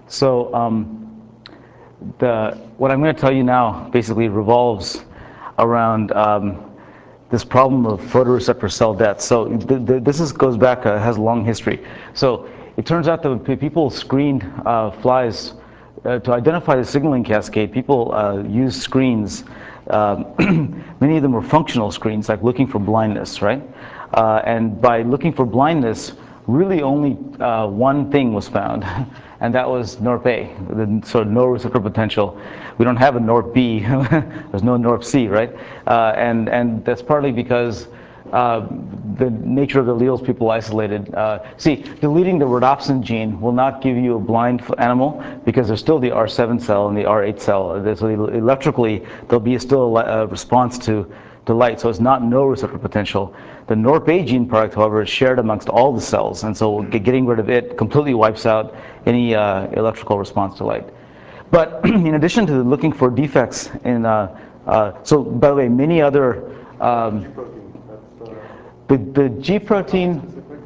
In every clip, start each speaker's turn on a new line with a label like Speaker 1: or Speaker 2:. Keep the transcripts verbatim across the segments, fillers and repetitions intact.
Speaker 1: So um, the, what I'm going to tell you now basically revolves around um, this problem of photoreceptor cell death. So th th this is, goes back, uh, has a long history. So it turns out that when people screened uh, flies uh, to identify the signaling cascade, people uh, used screens. Uh, many of them were functional screens, like looking for blindness, right? Uh, and by looking for blindness, really only uh, one thing was found, and that was NORP-A, the sort of no receptor potential. We don't have a NORP-B, there's no NORP-C, right? Uh, and, and that's partly because uh, the nature of the alleles people isolated. Uh, see, deleting the rhodopsin gene will not give you a blind animal because there's still the R seven cell and the R eight cell. So electrically, there'll be still a response to to light, so it's not no receptor potential. The NORP-A gene product, however, is shared amongst all the cells, and so getting rid of it completely wipes out any uh, electrical response to light. But in addition to looking for defects in, uh, uh, so by the way, many other, um, the, the G protein,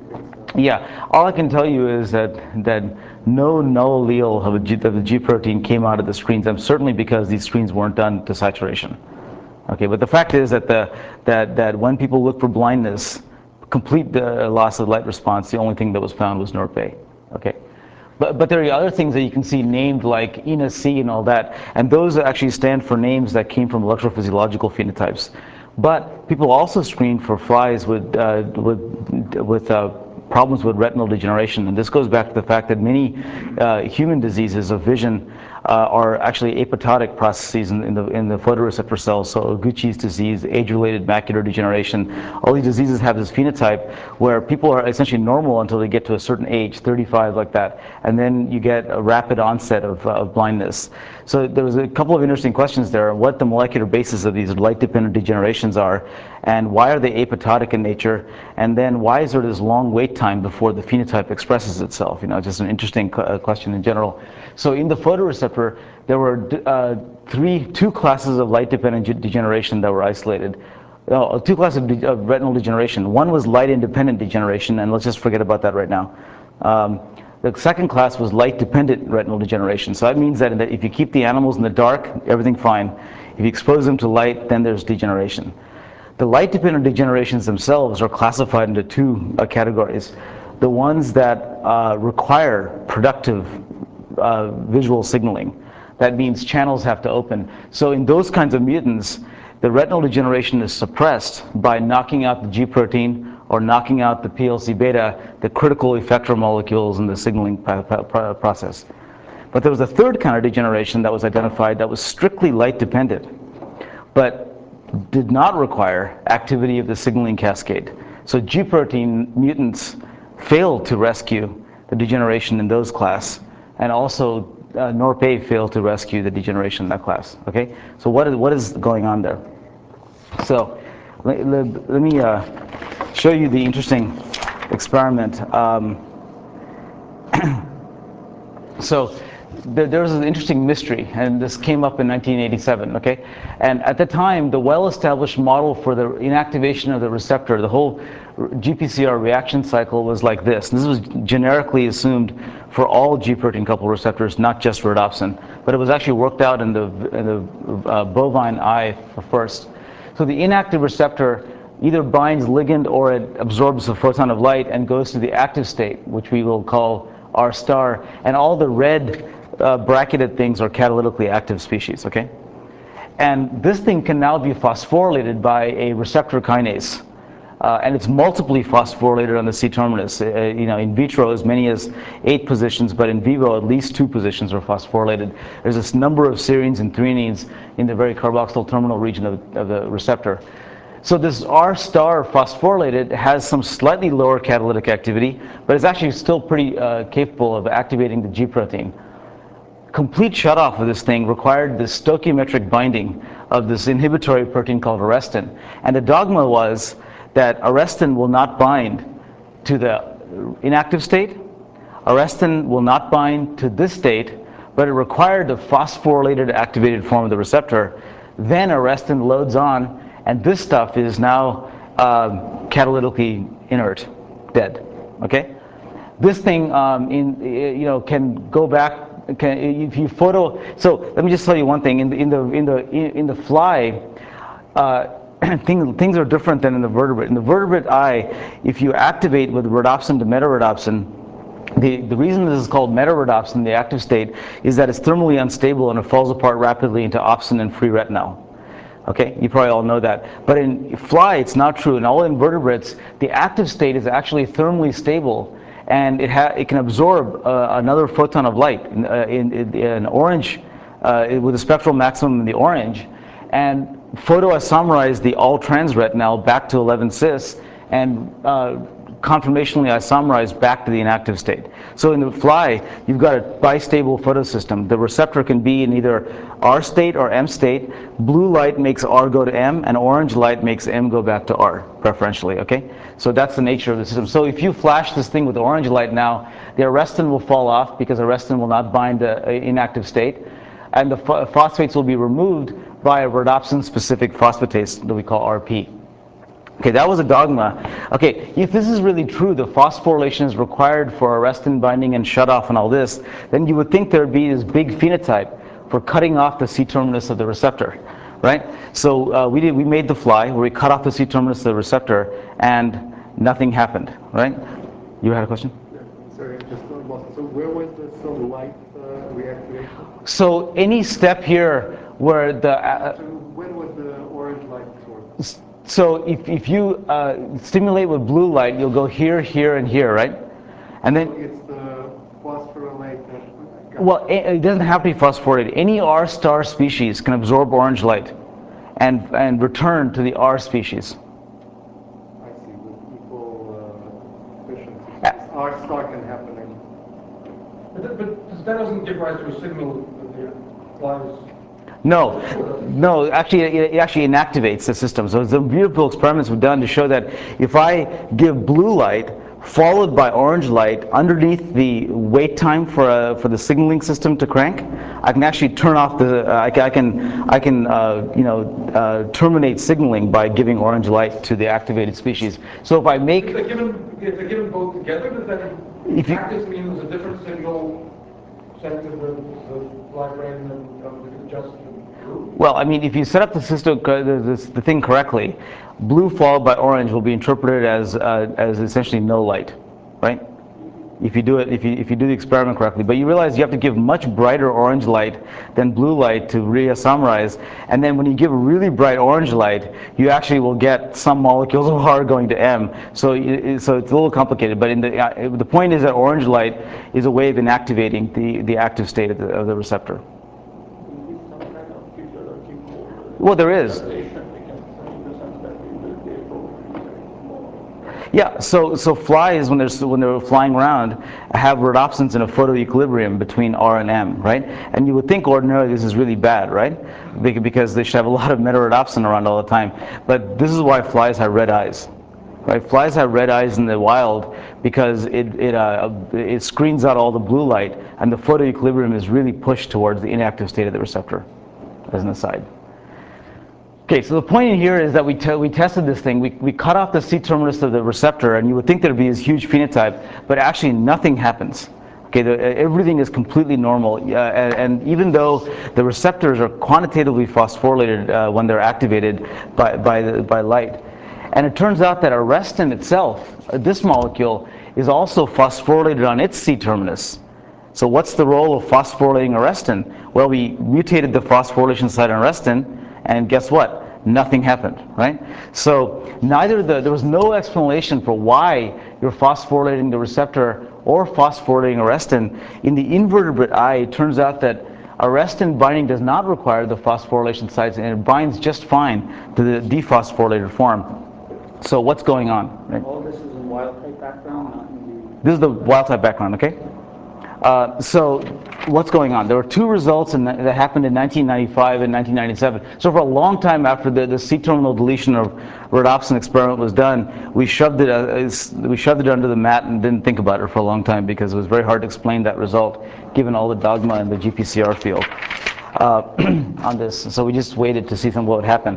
Speaker 1: yeah, all I can tell you is that, that no null allele of, a G, of the G protein came out of the screens, and certainly because these screens weren't done to saturation. Okay, but the fact is that the that that when people look for blindness, complete the loss of light response, the only thing that was found was NORP-A. Okay, but but there are other things that you can see named like E N A C and all that, and those actually stand for names that came from electrophysiological phenotypes. But people also screen for flies with uh, with with uh, problems with retinal degeneration, and this goes back to the fact that many uh, human diseases of vision uh, are actually apoptotic processes in, in the in the photoreceptor cells. So Gucci's disease, age-related macular degeneration, all these diseases have this phenotype where people are essentially normal until they get to a certain age, thirty-five, like that, and then you get a rapid onset of, uh, of blindness. So there was a couple of interesting questions there: what the molecular basis of these light-dependent degenerations are, and why are they apoptotic in nature, and then why is there this long wait time before the phenotype expresses itself? You know, just an interesting question in general. So in the photoreceptor, there were uh, three, two classes of light-dependent degeneration that were isolated. Uh, two classes of, de of retinal degeneration. One was light-independent degeneration, and let's just forget about that right now. Um, the second class was light-dependent retinal degeneration. So that means that if you keep the animals in the dark, everything fine. If you expose them to light, then there's degeneration. The light-dependent degenerations themselves are classified into two uh, categories. The ones that uh, require productive uh, visual signaling. That means channels have to open. So in those kinds of mutants, the retinal degeneration is suppressed by knocking out the G protein or knocking out the P L C beta, the critical effector molecules in the signaling process. But there was a third kind of degeneration that was identified that was strictly light-dependent, but did not require activity of the signaling cascade. So G protein mutants failed to rescue the degeneration in those class, and also uh, NORP-A failed to rescue the degeneration in that class. Okay, so what is what is going on there? So let, let, let me uh, show you the interesting experiment. Um, so there, there was an interesting mystery, and this came up in nineteen eighty-seven. Okay, and at the time, the well-established model for the inactivation of the receptor, the whole G P C R reaction cycle was like this. And this was generically assumed for all G protein coupled receptors, not just rhodopsin, but it was actually worked out in the, in the uh, bovine eye first. So the inactive receptor either binds ligand or it absorbs a photon of light and goes to the active state, which we will call R star, and all the red uh, bracketed things are catalytically active species, okay? And this thing can now be phosphorylated by a receptor kinase. Uh, and it's multiply phosphorylated on the C-terminus. Uh, you know, in vitro as many as eight positions, but in vivo at least two positions are phosphorylated. There's this number of serines and threonines in the very carboxyl terminal region of, of the receptor. So this R star phosphorylated has some slightly lower catalytic activity, but it's actually still pretty uh, capable of activating the G protein. Complete shutoff of this thing required the stoichiometric binding of this inhibitory protein called arrestin. And the dogma was that arrestin will not bind to the inactive state, arrestin will not bind to this state, but it required the phosphorylated activated form of the receptor. Then arrestin loads on, and this stuff is now uh, catalytically inert, dead. Okay, this thing um, in you know can go back Okay, if you photo, so let me just tell you one thing. In the in the in the in the fly, uh, things things are different than in the vertebrate. In the vertebrate eye, if you activate with rhodopsin to metarhodopsin, the the reason this is called metarhodopsin, the active state, is that it's thermally unstable and it falls apart rapidly into opsin and free retinal. Okay, you probably all know that. But in fly, it's not true. In all invertebrates, the active state is actually thermally stable, and it ha it can absorb uh, another photon of light in, uh, in, in, in orange, uh, with a spectral maximum in the orange, and photoisomerize the all-trans retinal back to eleven cis, and uh, conformationally isomerize back to the inactive state. So in the fly, you've got a bistable photosystem. The receptor can be in either R state or M state. Blue light makes R go to M, and orange light makes M go back to R, preferentially, okay? So that's the nature of the system. So if you flash this thing with orange light now, the arrestin will fall off because arrestin will not bind to inactive state, and the phosphates will be removed by a rhodopsin-specific phosphatase that we call R P. Okay, that was a dogma. Okay, if this is really true, the phosphorylation is required for arrestin binding and shutoff and all this, then you would think there would be this big phenotype for cutting off the C-terminus of the receptor, right? So uh, we did. We made the fly where we cut off the C-terminus of the receptor, and nothing happened, right? You had a question?
Speaker 2: Yeah, sorry, I just lost. So where was the cell light uh, reactivation?
Speaker 1: So any step here where the uh,
Speaker 2: So when was the orange light source?
Speaker 1: So if, if you uh, stimulate with blue light, you'll go here, here, and here, right? And then
Speaker 2: so it's the phosphorylate that got
Speaker 1: well, it, it doesn't have to be phosphorylated. Any R star species can absorb orange light and and return to the R species.
Speaker 2: I see, with equal uh, efficiency.
Speaker 1: Yeah.
Speaker 2: R star can happen in.
Speaker 3: But, but that doesn't give rise to a signal that the flies.
Speaker 1: No, no. Actually, it, it actually inactivates the system. So some beautiful experiments were done to show that if I give blue light followed by orange light underneath the wait time for a, for the signaling system to crank, I can actually turn off the. Uh, I, can I can I can uh, you know uh, terminate signaling by giving orange light to the activated species. So if I make
Speaker 3: If they're given, if they're given both together, does that in
Speaker 1: If you-
Speaker 3: practice mean there's a different signal sent to the, the fly brain and um, adjust to blue?
Speaker 1: Well, I mean, if you set up the system, uh, the, the, the thing correctly, blue followed by orange will be interpreted as uh, as essentially no light, right? If you do it, if you if you do the experiment correctly, but you realize you have to give much brighter orange light than blue light to reisomerize, and then when you give a really bright orange light, you actually will get some molecules of R going to M. So it, so it's a little complicated, but in the uh, the point is that orange light is a way of inactivating the the active state of the, of the receptor. Well, there is. Yeah, so so flies, when they're when they're flying around, have rhodopsins in a photoequilibrium between R and M, right? And you would think ordinarily this is really bad, right? Because they should have a lot of metarhodopsin around all the time. But this is why flies have red eyes, right? Flies have red eyes in the wild because it it uh, it screens out all the blue light, and the photoequilibrium is really pushed towards the inactive state of the receptor, as an aside. Okay, so the point in here is that we, te we tested this thing. We, we cut off the C-terminus of the receptor, and you would think there'd be this huge phenotype, but actually nothing happens. Okay, the, everything is completely normal, uh, and, and even though the receptors are quantitatively phosphorylated uh, when they're activated by, by, the, by light. And it turns out that arrestin itself, uh, this molecule, is also phosphorylated on its C-terminus. So what's the role of phosphorylating arrestin? Well, we mutated the phosphorylation site on arrestin, and guess what? Nothing happened, right? So neither the, there was no explanation for why you're phosphorylating the receptor or phosphorylating arrestin. In the invertebrate eye, it turns out that arrestin binding does not require the phosphorylation sites, and it binds just fine to the dephosphorylated form. So what's going on? Right?
Speaker 4: All this is in wild type background, not in
Speaker 1: This is the wild type background, okay? Uh, so what's going on? There were two results in, that happened in nineteen ninety-five and nineteen ninety-seven. So for a long time after the, the C-terminal deletion of rhodopsin experiment was done, we shoved it uh, we shoved it under the mat and didn't think about it for a long time because it was very hard to explain that result, given all the dogma in the G P C R field uh, on this. So we just waited to see some what would happen.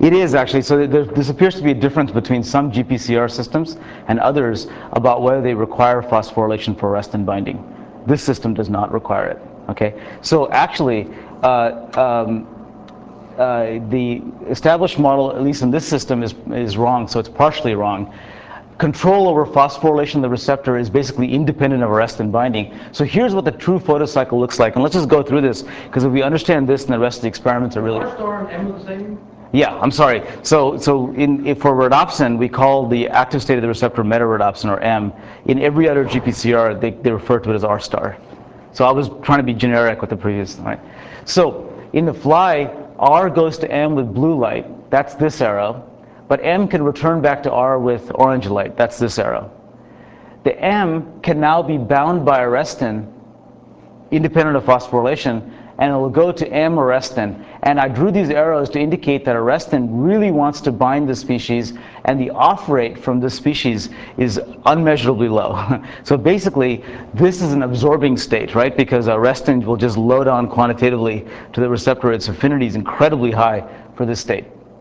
Speaker 1: It is actually. So there, this appears to be a difference between some G P C R systems and others about whether they require phosphorylation for arrestin binding. This system does not require it. Okay. So actually, uh, um, uh, the established model, at least in this system, is is wrong. So it's partially wrong. Control over phosphorylation of the receptor is basically independent of arrestin binding. So here's what the true photocycle looks like. And let's just go through this, because if we understand this, then the rest of the experiments are really...
Speaker 3: R star and M are the same?
Speaker 1: Yeah, I'm sorry. So, so in, if for rhodopsin, we call the active state of the receptor metarhodopsin, or M. In every other G P C R, they, they refer to it as R star. So I was trying to be generic with the previous, right? So in the fly, R goes to M with blue light. That's this arrow. But M can return back to R with orange light. That's this arrow. The M can now be bound by arrestin, independent of phosphorylation, and it will go to M arrestin. And I drew these arrows to indicate that arrestin really wants to bind the species, and the off rate from this species is unmeasurably low. So basically, this is an absorbing state, right? Because arrestin will just load on quantitatively to the receptor. Its affinity is incredibly high for this state.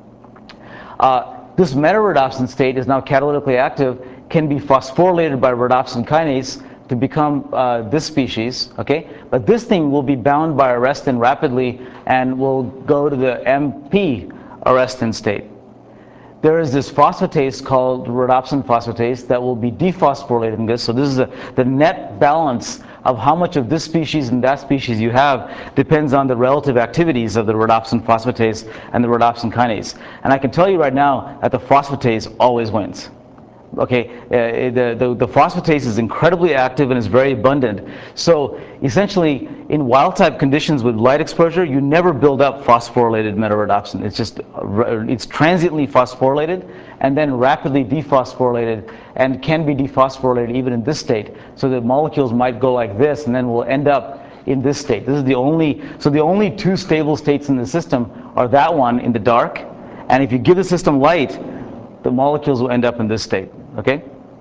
Speaker 1: Uh, this metarhodopsin state is now catalytically active, can be phosphorylated by rhodopsin kinase to become uh, this species, okay? But this thing will be bound by arrestin rapidly and will go to the M P arrestin state. There is this phosphatase called rhodopsin phosphatase that will be dephosphorylated in this. So this is a, the net balance of how much of this species and that species you have depends on the relative activities of the rhodopsin phosphatase and the rhodopsin kinase. And I can tell you right now that the phosphatase always wins. Okay, uh, the, the, the phosphatase is incredibly active and is very abundant. So essentially, in wild-type conditions with light exposure, you never build up phosphorylated metarhodopsin. It's just, it's transiently phosphorylated and then rapidly dephosphorylated, and can be dephosphorylated even in this state. So the molecules might go like this and then will end up in this state. This is the only, so the only two stable states in the system are that one in the dark, and if you give the system light, the molecules will end up in this state, okay?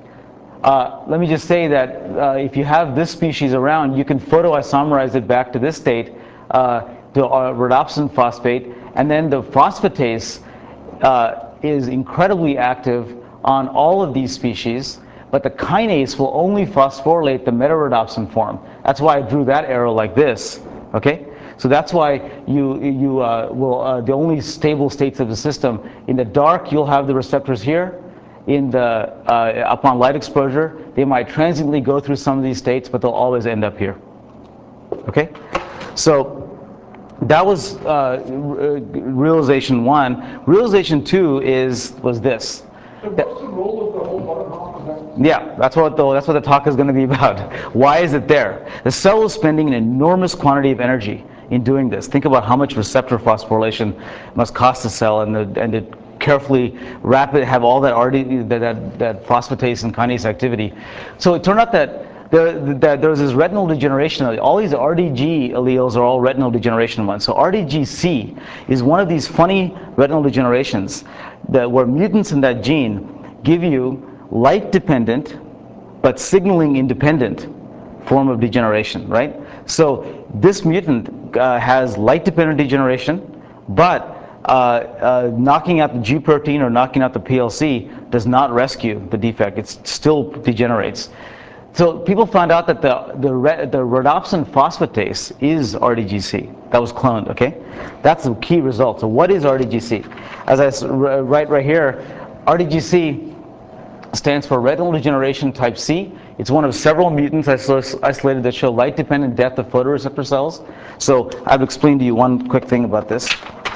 Speaker 1: Uh, let me just say that uh, if you have this species around, you can photoisomerize it back to this state, uh, to uh, rhodopsin phosphate, and then the phosphatase uh, is incredibly active on all of these species, but the kinase will only phosphorylate the metarhodopsin form. That's why I drew that arrow like this, okay? So that's why you, you uh, will, uh, the only stable states of the system, in the dark you'll have the receptors here. In the, uh, upon light exposure, they might transiently go through some of these states, but they'll always end up here. Okay? So that was uh, realization one. Realization two is, was this.
Speaker 3: So what's the role of the whole bottom half of that?
Speaker 1: Yeah, that's what the, that's what the talk is going to be about. Why is it there? The cell is spending an enormous quantity of energy in doing this. Think about how much receptor phosphorylation must cost the cell, and the, and to carefully rapid have all that already that, that that phosphatase and kinase activity. So it turned out that there that there's this retinal degeneration. All these R D G alleles are all retinal degeneration ones. So R D G C is one of these funny retinal degenerations that where mutants in that gene give you light dependent but signaling independent form of degeneration, right? So this mutant uh, has light dependent degeneration, but uh, uh, knocking out the G protein or knocking out the P L C does not rescue the defect. It still degenerates. So people found out that the the, the rhodopsin phosphatase is R D G C. That was cloned, okay? That's the key result. So what is R D G C? As I write right here, R D G C stands for retinal degeneration type C. It's one of several mutants isolated that show light-dependent death of photoreceptor cells. So I've explained to you one quick thing about this.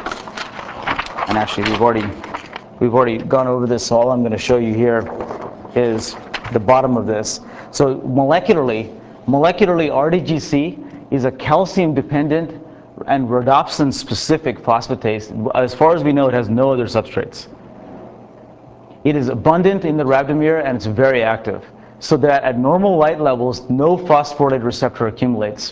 Speaker 1: And actually, we've already we've already gone over this. So all I'm going to show you here is the bottom of this. So molecularly, molecularly, R D G C is a calcium-dependent and rhodopsin-specific phosphatase. As far as we know, it has no other substrates. It is abundant in the rhabdomere and it's very active, so that at normal light levels, no phosphorylated receptor accumulates.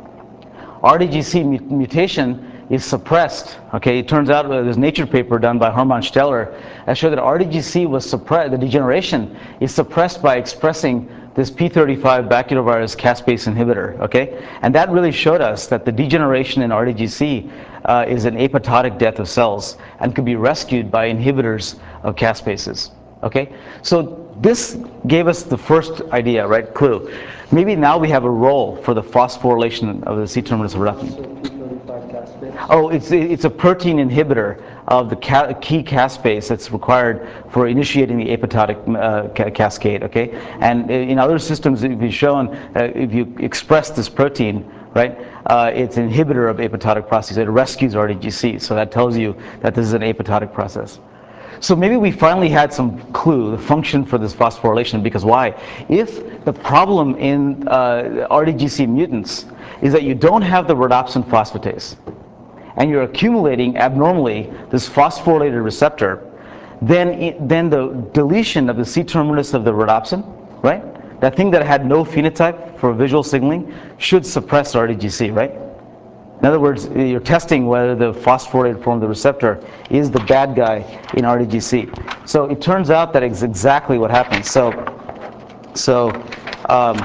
Speaker 1: R D G C mutation is suppressed. Okay, it turns out uh, there's a Nature paper done by Hermann Steller that showed that R D G C was suppressed. The degeneration is suppressed by expressing this P thirty-five baculovirus caspase inhibitor, okay? And that really showed us that the degeneration in R D G C uh, is an apoptotic death of cells and could be rescued by inhibitors of caspases, okay? So this gave us the first idea, right, clue. Maybe now we have a role for the phosphorylation of the C-terminus of rhodopsin.
Speaker 4: P thirty-five caspase.
Speaker 1: Oh, it's it's a protein inhibitor of the ca key caspase that's required for initiating the apoptotic uh, ca cascade. Okay, and in other systems, if you've shown uh, if you express this protein, right, uh, it's an inhibitor of apoptotic process. It rescues R D G C, so that tells you that this is an apoptotic process. So maybe we finally had some clue, the function for this phosphorylation, because why? If the problem in uh, R D G C mutants is that you don't have the rhodopsin phosphatase, and you're accumulating abnormally this phosphorylated receptor, then, it, then the deletion of the C-terminus of the rhodopsin, right? That thing that had no phenotype for visual signaling should suppress R D G C, right? In other words, you're testing whether the phosphorylated form of the receptor is the bad guy in R D G C. So it turns out that it's exactly what happens. So, so, um,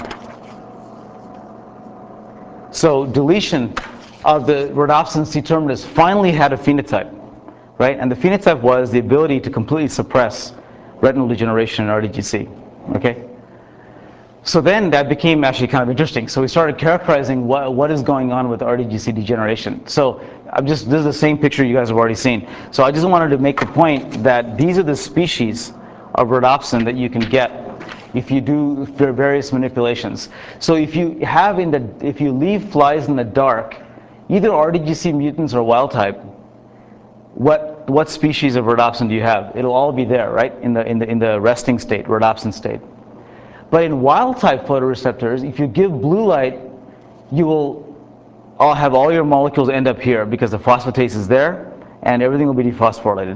Speaker 1: so deletion of the rhodopsin C-terminus finally had a phenotype, right? And the phenotype was the ability to completely suppress retinal degeneration in R D G C, okay? So then that became actually kind of interesting. So we started characterizing what, what is going on with R D G C degeneration. So I'm just, this is the same picture you guys have already seen. So I just wanted to make the point that these are the species of rhodopsin that you can get if you do various manipulations. So if you have in the, if you leave flies in the dark, either R D G C mutants or wild type, what, what species of rhodopsin do you have? It'll all be there, right? In the, in the, in the resting state, rhodopsin state. But in wild-type photoreceptors, if you give blue light, you will all have all your molecules end up here because the phosphatase is there, and everything will be dephosphorylated.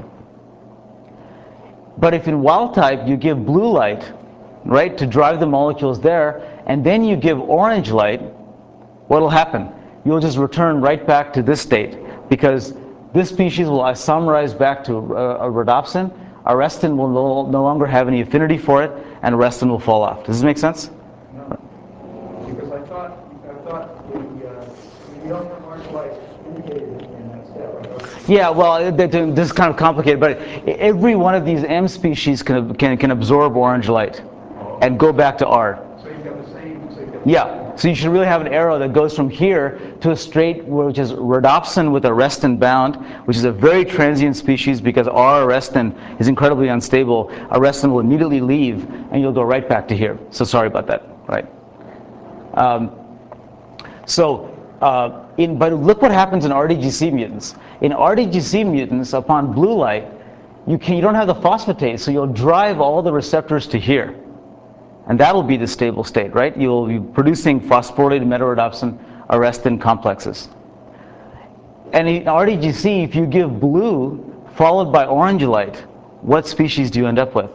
Speaker 1: But if in wild-type you give blue light, right, to drive the molecules there, and then you give orange light, what will happen? You'll just return right back to this state because this species will isomerize back to a, a rhodopsin. Arrestin will no, no longer have any affinity for it, and arrestin will fall off. Does this make sense?
Speaker 3: No. Because I thought, I thought the, uh, you don't have orange light indicated in that step. I thought.
Speaker 1: Yeah, well, this is kind of complicated, but every one of these M species can, can, can absorb orange light and go back to R.
Speaker 3: So you've got the same, so you've got
Speaker 1: Yeah, so you should really have an arrow that goes from here to a straight, which is rhodopsin with arrestin bound, which is a very transient species because R arrestin is incredibly unstable. Arrestin will immediately leave, and you'll go right back to here. So sorry about that, right? Um, so, uh, in, but look what happens in R D G C mutants. In R D G C mutants, upon blue light, you, can, you don't have the phosphatase, so you'll drive all the receptors to here. And that'll be the stable state, right? You'll be producing phosphorylated metarhodopsin arrestin complexes. And in R D G C, if you give blue followed by orange light, what species do you end up with?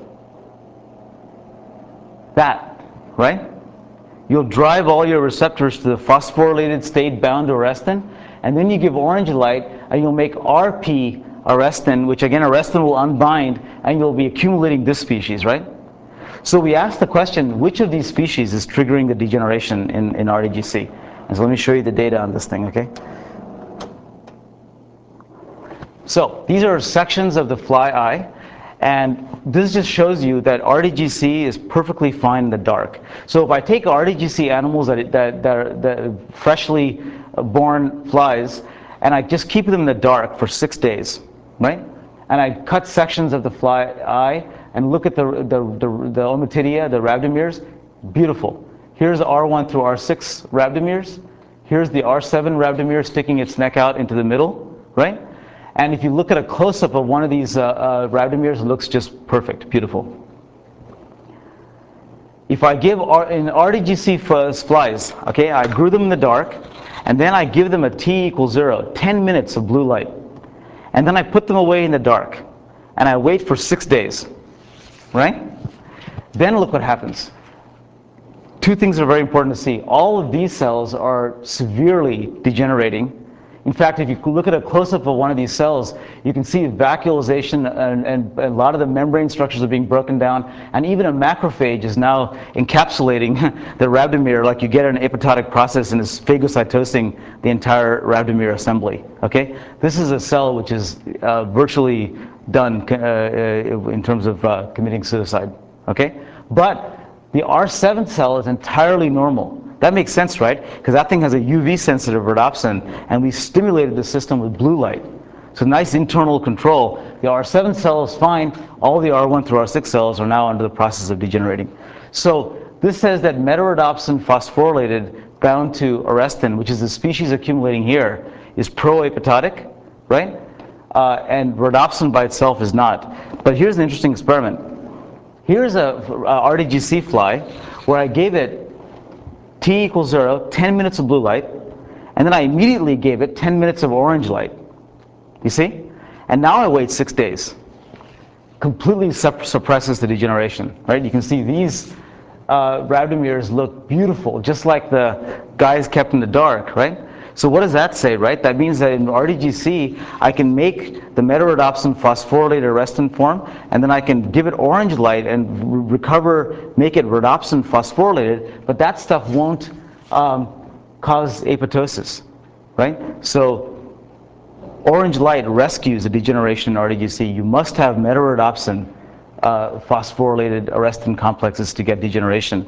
Speaker 1: That, right? You'll drive all your receptors to the phosphorylated state bound to arrestin, and then you give orange light, and you'll make R P arrestin, which again, arrestin will unbind, and you'll be accumulating this species, right? So we asked the question, which of these species is triggering the degeneration in, in R D G C? And so let me show you the data on this thing, okay? So these are sections of the fly eye, and this just shows you that R D G C is perfectly fine in the dark. So if I take R D G C animals that, that, that are that freshly born flies, and I just keep them in the dark for six days, right? And I cut sections of the fly eye, and look at the, the, the, the ommatidia, the rhabdomeres, beautiful. Here's R one through R six rhabdomeres. Here's the R seven rhabdomere sticking its neck out into the middle, right? And if you look at a close-up of one of these uh, uh, rhabdomeres, it looks just perfect, beautiful. If I give, R, in R D G C flies, okay, I grew them in the dark, and then I give them a T equals zero, ten minutes of blue light. And then I put them away in the dark, and I wait for six days. Right? Then look what happens. Two things are very important to see. All of these cells are severely degenerating In fact, if you look at a close-up of one of these cells, you can see vacuolization and, and a lot of the membrane structures are being broken down, and even a macrophage is now encapsulating the rhabdomere like you get in an apoptotic process and is phagocytosing the entire rhabdomere assembly. Okay? This is a cell which is uh, virtually done uh, uh, in terms of uh, committing suicide. Okay? But the R seven cell is entirely normal. That makes sense, right? Because that thing has a U V-sensitive rhodopsin, and we stimulated the system with blue light. So nice internal control. The R seven cell is fine. All the R one through R six cells are now under the process of degenerating. So this says that metarhodopsin phosphorylated bound to arrestin, which is the species accumulating here, is pro-apoptotic, right? Uh, and rhodopsin by itself is not. But here's an interesting experiment. Here's a, a R D G C fly where I gave it T equals zero, ten minutes of blue light, and then I immediately gave it ten minutes of orange light. You see? And now I wait six days. Completely supp suppresses the degeneration, right? You can see these uh, rhabdomeres look beautiful, just like the guys kept in the dark, right? So what does that say, right? That means that in R D G C, I can make the metarhodopsin phosphorylated arrestin form, and then I can give it orange light and re recover, make it rhodopsin phosphorylated, but that stuff won't um, cause apoptosis, right? So orange light rescues the degeneration in R D G C. You must have metarhodopsin uh, phosphorylated arrestin complexes to get degeneration.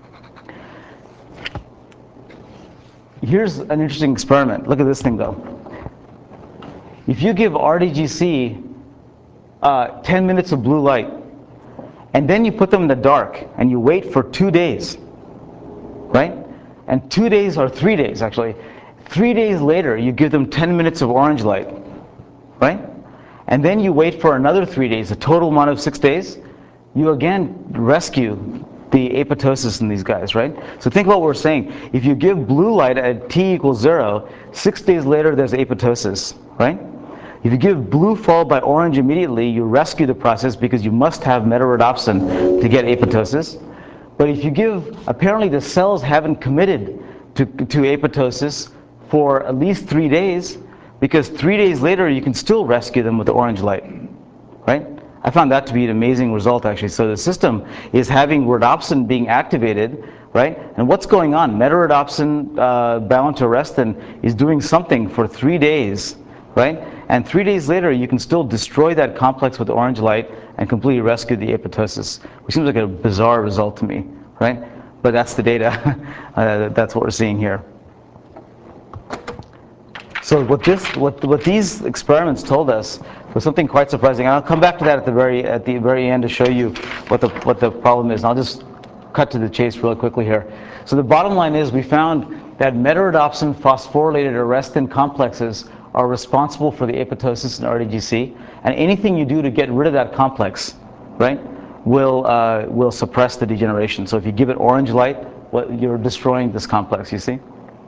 Speaker 1: Here's an interesting experiment. Look at this thing, though. If you give R D G C uh, ten minutes of blue light, and then you put them in the dark, and you wait for two days, right? And two days, or three days, actually. Three days later, you give them ten minutes of orange light, right? And then you wait for another three days, a total amount of six days. You again rescue the apoptosis in these guys, right? So think about what we're saying. If you give blue light at T equals zero, six days later there's apoptosis, right? If you give blue followed by orange immediately, you rescue the process because you must have metarhodopsin to get apoptosis. But if you give, apparently the cells haven't committed to, to apoptosis for at least three days, because three days later you can still rescue them with the orange light, right? I found that to be an amazing result, actually. So the system is having rhodopsin being activated, right? And what's going on? Metarhodopsin uh, bound to arrestin is doing something for three days, right? And three days later, you can still destroy that complex with orange light and completely rescue the apoptosis, which seems like a bizarre result to me, right? But that's the data. uh, that's what we're seeing here. So what this, what, what these experiments told us was something quite surprising. And I'll come back to that at the very, at the very end to show you what the, what the problem is. And I'll just cut to the chase really quickly here. So the bottom line is we found that metarhodopsin phosphorylated arrestin complexes are responsible for the apoptosis in R D G C. And anything you do to get rid of that complex, right, will, uh, will suppress the degeneration. So if you give it orange light, well, you're destroying this complex, you see?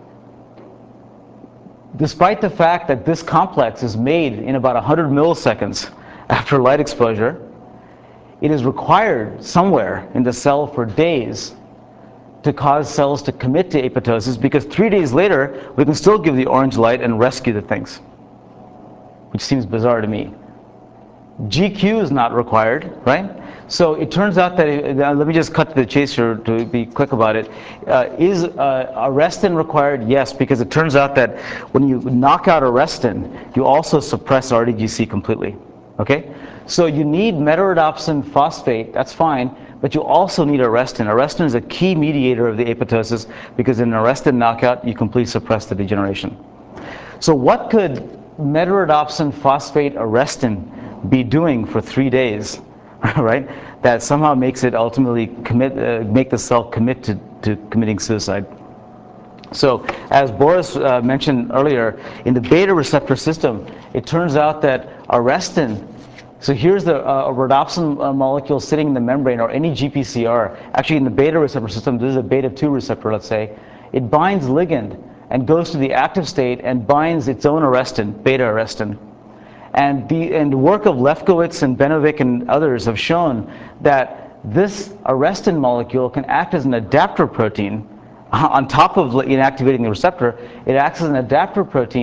Speaker 1: Despite the fact that this complex is made in about one hundred milliseconds after light exposure, it is required somewhere in the cell for days to cause cells to commit to apoptosis, because three days later, we can still give the orange light and rescue the things, which seems bizarre to me. G Q is not required, right? So it turns out that, it, uh, let me just cut to the chase here to be quick about it. Uh, is uh, arrestin required? Yes, because it turns out that when you knock out arrestin, you also suppress R D G C completely, okay? So you need metarhodopsin phosphate, that's fine, but you also need arrestin. Arrestin is a key mediator of the apoptosis because in an arrestin knockout, you completely suppress the degeneration. So what could metarhodopsin phosphate arrestin be doing for three days, right? That somehow makes it ultimately commit, uh, make the cell commit to, to committing suicide. So as Boris uh, mentioned earlier, in the beta receptor system, it turns out that arrestin, so here's the uh, rhodopsin uh, molecule sitting in the membrane, or any G P C R. Actually, in the beta receptor system, this is a beta two receptor, let's say. It binds ligand and goes to the active state and binds its own arrestin, beta arrestin. And the, and the work of Lefkowitz and Benovic and others have shown that this arrestin molecule can act as an adapter protein on top of inactivating the receptor. It acts as an adapter protein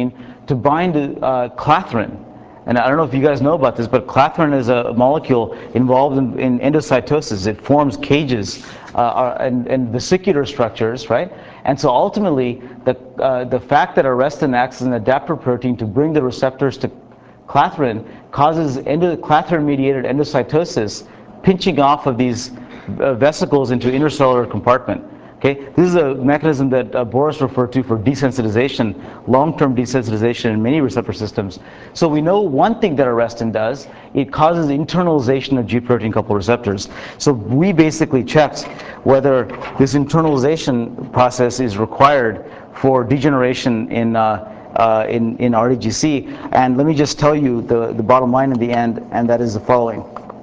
Speaker 1: to bind uh, clathrin. And I don't know if you guys know about this, but clathrin is a molecule involved in, in endocytosis. It forms cages uh, and, and vesicular structures, right? And so ultimately, the, uh, the fact that arrestin acts as an adapter protein to bring the receptors to clathrin causes endo clathrin-mediated endocytosis, pinching off of these uh, vesicles into intercellular compartment. Okay, this is a mechanism that uh, Boris referred to for desensitization, long-term desensitization in many receptor systems. So we know one thing that arrestin does: it causes internalization of G protein coupled receptors. So we basically checked whether this internalization process is required for degeneration in uh, uh, in, in R D G C. And let me just tell you the, the bottom line in the end, and that is the following.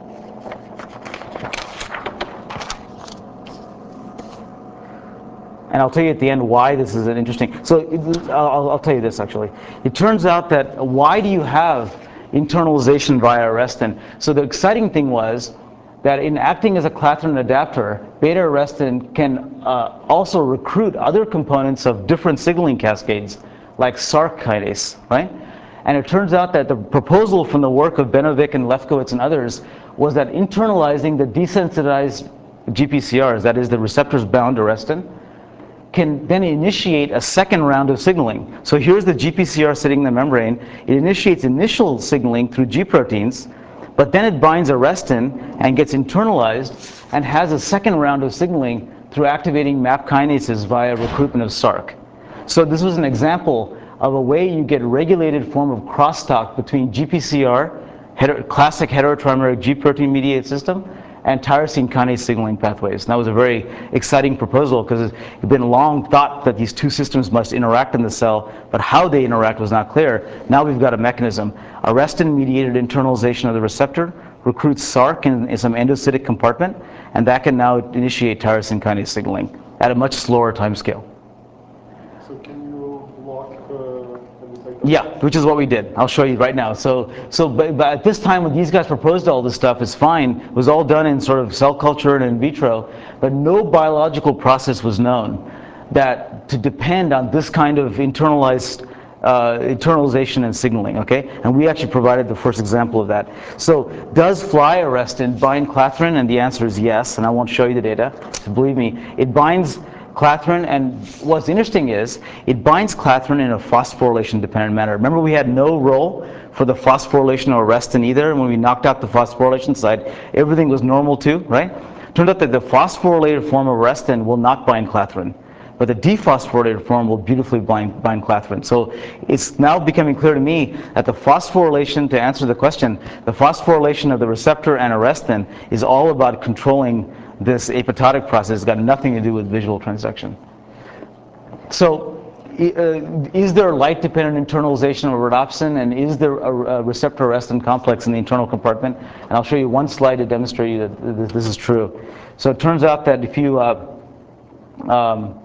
Speaker 1: And I'll tell you at the end why this is an interesting. So it, I'll, I'll tell you this actually. It turns out that why do you have internalization via arrestin? So the exciting thing was that in acting as a clathrin adapter, beta arrestin can uh, also recruit other components of different signaling cascades, like S A R C kinase, right? And it turns out that the proposal from the work of Benovic and Lefkowitz and others was that internalizing the desensitized G P C Rs, that is the receptors bound arrestin, can then initiate a second round of signaling. So here's the G P C R sitting in the membrane. It initiates initial signaling through G proteins, but then it binds arrestin and gets internalized and has a second round of signaling through activating MAP kinases via recruitment of S A R C. So this was an example of a way you get regulated form of crosstalk between G P C R, heter classic heterotrimeric G protein mediated system, and tyrosine kinase signaling pathways. And that was a very exciting proposal because it had been long thought that these two systems must interact in the cell, but how they interact was not clear. Now we've got a mechanism. Arrestin-mediated internalization of the receptor recruits S A R C in, in some endocytic compartment, and that can now initiate tyrosine kinase signaling at a much slower time scale.
Speaker 2: So can you block uh,
Speaker 1: Yeah, which is what we did. I'll show you right now. So, so but, but at this time when these guys proposed all this stuff, it's fine. It was all done in sort of cell culture and in vitro, but no biological process was known that to depend on this kind of internalized uh, internalization and signaling. Okay, and we actually provided the first example of that. So, does fly arrestin bind clathrin? And the answer is yes. And I won't show you the data. So believe me, it binds clathrin, and what's interesting is it binds clathrin in a phosphorylation dependent manner. Remember, we had no role for the phosphorylation of arrestin either. When we knocked out the phosphorylation side, everything was normal too, right? Turned out that the phosphorylated form of arrestin will not bind clathrin, but the dephosphorylated form will beautifully bind, bind clathrin. So it's now becoming clear to me that the phosphorylation, to answer the question, the phosphorylation of the receptor and arrestin is all about controlling this apoptotic process. It's got nothing to do with visual transduction. So uh, is there light-dependent internalization of rhodopsin, and is there a, a receptor-arrestin complex in the internal compartment? And I'll show you one slide to demonstrate you that this is true. So it turns out that if you, uh, um,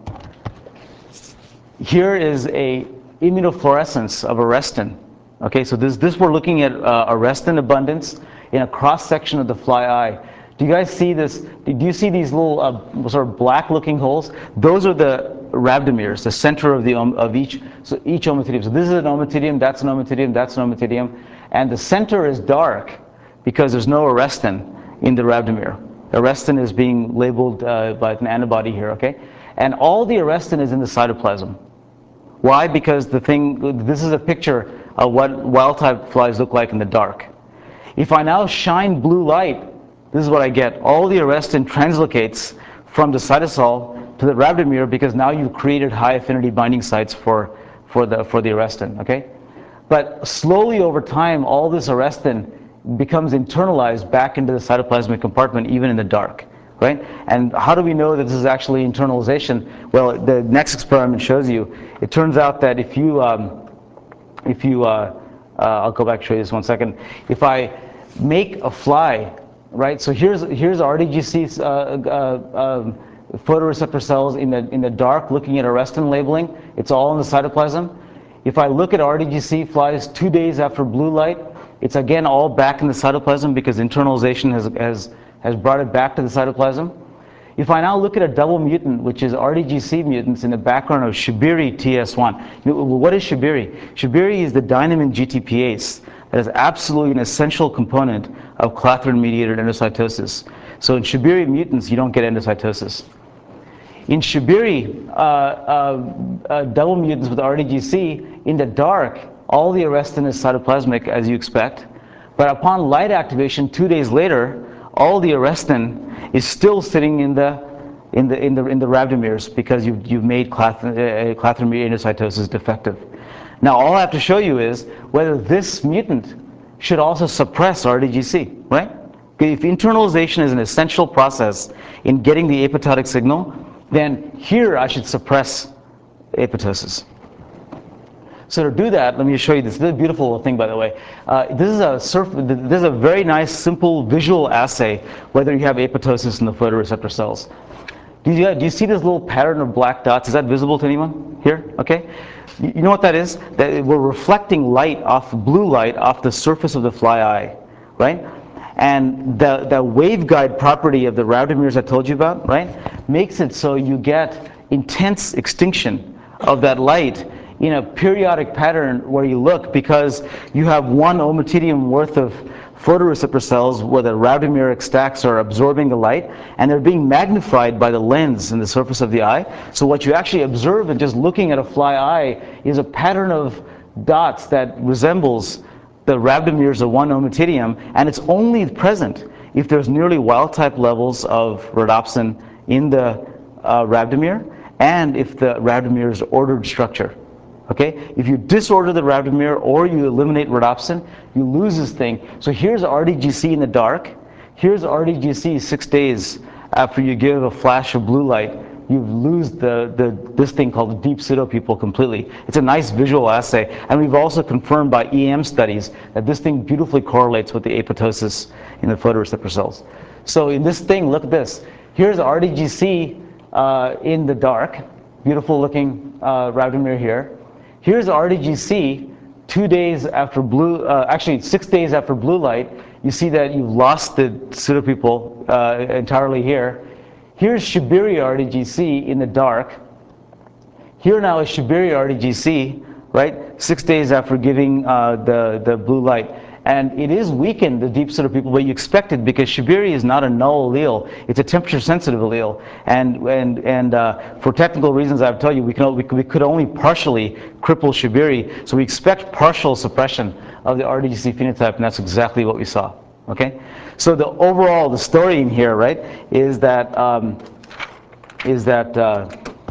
Speaker 1: here is a immunofluorescence of arrestin. Okay, so this, this we're looking at uh, arrestin abundance in a cross-section of the fly eye. Do you guys see this? Do you see these little uh, sort of black-looking holes? Those are the rhabdomeres, the center of the of each so each ommatidium. So this is an ommatidium, that's an ommatidium, that's an ommatidium, and the center is dark because there's no arrestin in the rhabdomere. Arrestin is being labeled uh, by an antibody here, okay? And all the arrestin is in the cytoplasm. Why? Because the thing. This is a picture of what wild-type flies look like in the dark. If I now shine blue light, this is what I get. All the arrestin translocates from the cytosol to the rhabdomere because now you've created high affinity binding sites for, for, the, for the arrestin, okay? But slowly over time, all this arrestin becomes internalized back into the cytoplasmic compartment, even in the dark, right? And how do we know that this is actually internalization? Well, the next experiment shows you. It turns out that if you, um, if you uh, uh, I'll go back and show you this one second. If I make a fly, right? So here's here's R D G C uh, uh, um, photoreceptor cells in the in the dark, looking at arrestin labeling. It's all in the cytoplasm. If I look at R D G C flies two days after blue light, it's again all back in the cytoplasm because internalization has has has brought it back to the cytoplasm. If I now look at a double mutant, which is R D G C mutants in the background of Shibiri T S one. You know, what is Shibiri? Shibiri is the dynamin G T P ase that is absolutely an essential component of clathrin-mediated endocytosis. So in Shibiri mutants, you don't get endocytosis. In Shibiri, uh, uh, uh, double mutants with R D G C, in the dark, all the arrestin is cytoplasmic, as you expect. But upon light activation, two days later, all the arrestin is still sitting in the in the in the in the rhabdomeres because you've you've made clathrin-mediated endocytosis defective. Now, all I have to show you is whether this mutant should also suppress R D G C, right? If internalization is an essential process in getting the apoptotic signal, then here I should suppress apoptosis. So to do that, let me show you this. This is a beautiful thing, by the way. Uh, this is a surf, this is a very nice, simple visual assay whether you have apoptosis in the photoreceptor cells. Do you, do you see this little pattern of black dots? Is that visible to anyone here? Okay. You know what that is? That we're reflecting light off, blue light off the surface of the fly eye, right? And the, the waveguide property of the rhabdomeres I told you about, right, makes it so you get intense extinction of that light in a periodic pattern where you look, because you have one ommatidium worth of photoreceptor cells where the rhabdomeric stacks are absorbing the light, and they're being magnified by the lens in the surface of the eye. So what you actually observe in just looking at a fly eye is a pattern of dots that resembles the rhabdomeres of one ommatidium, and it's only present if there's nearly wild-type levels of rhodopsin in the uh, rhabdomere, and if the rhabdomere is ordered structure. Okay? If you disorder the rhabdomere or you eliminate rhodopsin, you lose this thing. So here's R D G C in the dark. Here's R D G C six days after you give a flash of blue light. You lose the, the, this thing called the deep pseudopupil completely. It's a nice visual assay. And we've also confirmed by E M studies that this thing beautifully correlates with the apoptosis in the photoreceptor cells. So in this thing, look at this. Here's R D G C uh, in the dark. Beautiful looking uh, rhabdomere here. Here's R D G C two days after blue, uh, actually six days after blue light. You see that you've lost the pseudopupil uh, entirely here. Here's Shibiri R D G C in the dark. Here now is Shibiri R D G C, right? Six days after giving uh, the, the blue light. And it is weakened, the deep pseudopupil, but you expect it because Shibiri is not a null allele. It's a temperature-sensitive allele. And, and, and uh, for technical reasons I've told you, we, can, we, could, we could only partially cripple Shibiri. So we expect partial suppression of the R D G C phenotype, and that's exactly what we saw. Okay? So the overall, the story in here, right, is that, um, is that, uh,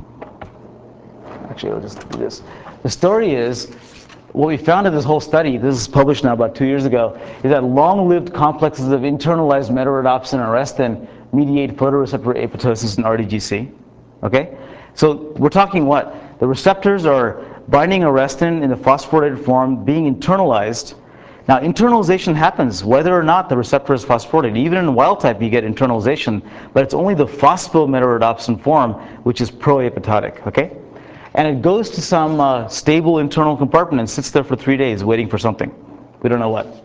Speaker 1: actually I'll just do this. The story is, what we found in this whole study, this is published now about two years ago, is that long-lived complexes of internalized metarhodopsin and arrestin mediate photoreceptor apoptosis in R D G C. Okay? So we're talking what? The receptors are binding arrestin in the phosphorylated form, being internalized. Now, internalization happens whether or not the receptor is phosphorylated. Even in wild type, you get internalization, but it's only the phosphometarhodopsin form which is pro-apoptotic. Okay? And it goes to some uh, stable internal compartment and sits there for three days waiting for something. We don't know what.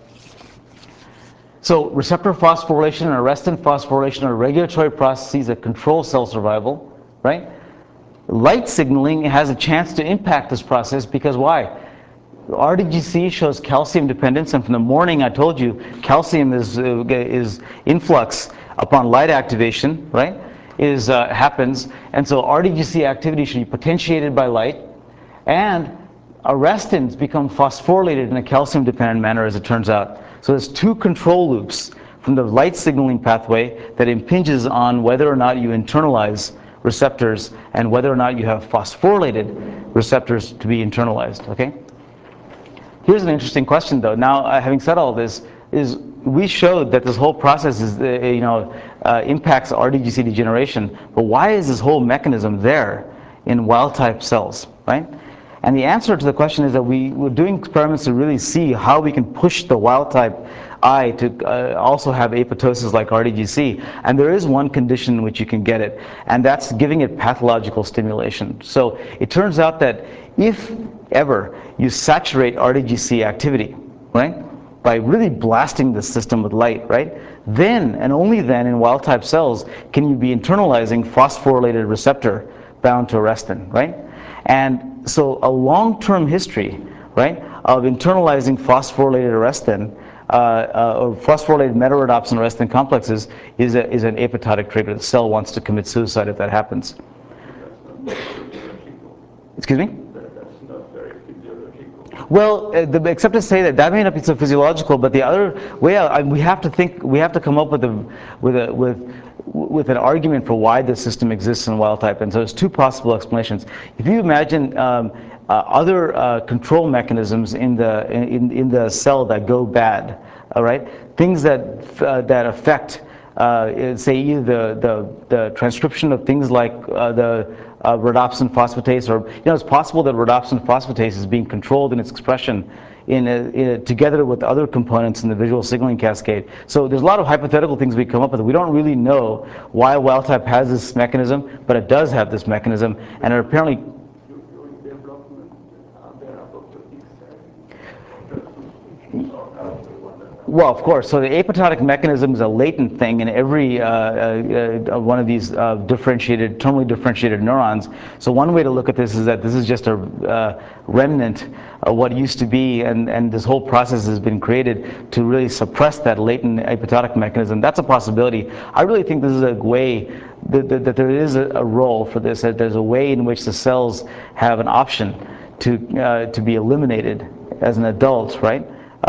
Speaker 1: So receptor phosphorylation and arrestin phosphorylation are regulatory processes that control cell survival, right? Light signaling has a chance to impact this process because why? R D G C shows calcium dependence, and from the morning I told you calcium is, uh, is influx upon light activation, right? Is uh, happens, and so R D G C activity should be potentiated by light, and arrestins become phosphorylated in a calcium-dependent manner, as it turns out. So there's two control loops from the light signaling pathway that impinges on whether or not you internalize receptors and whether or not you have phosphorylated receptors to be internalized. Okay. Here's an interesting question, though. Now, uh, having said all this, is we showed that this whole process is, uh, you know, uh, impacts R D G C degeneration. But why is this whole mechanism there in wild-type cells, right? And the answer to the question is that we were doing experiments to really see how we can push the wild-type eye to uh, also have apoptosis like R D G C. And there is one condition in which you can get it, and that's giving it pathological stimulation. So it turns out that if ever you saturate R D G C activity, right, by really blasting the system with light, right? Then, and only then, in wild-type cells, can you be internalizing phosphorylated receptor bound to arrestin, right? And so a long-term history, right, of internalizing phosphorylated arrestin, uh, uh, or phosphorylated metarhodopsin arrestin complexes is, a, is an apoptotic trigger. The cell wants to commit suicide if that happens. Excuse me?
Speaker 2: That's not very physiological.
Speaker 1: Well, uh, the, except to say that that may not be so physiological, but the other way out, I, we have to think, we have to come up with a, with a, with, with an argument for why the system exists in wild type. And so there's two possible explanations. If you imagine um, uh, other uh, control mechanisms in the in, in the cell that go bad, all right, things that uh, that affect, uh, say, either the, the the transcription of things like uh, the Uh, rhodopsin phosphatase, or you know, it's possible that rhodopsin phosphatase is being controlled in its expression in, a, in a, together with other components in the visual signaling cascade. So there's a lot of hypothetical things we come up with. We don't really know why wild type has this mechanism, but it does have this mechanism, and it apparently.
Speaker 2: During development, are there apoptotic
Speaker 1: Well, of course. So the apoptotic mechanism is a latent thing in every uh, uh, uh, one of these uh, differentiated, terminally differentiated neurons. So one way to look at this is that this is just a uh, remnant of what used to be, and, and this whole process has been created to really suppress that latent apoptotic mechanism. That's a possibility. I really think this is a way that, that, that there is a, a role for this, that there's a way in which the cells have an option to, uh, to be eliminated as an adult, right?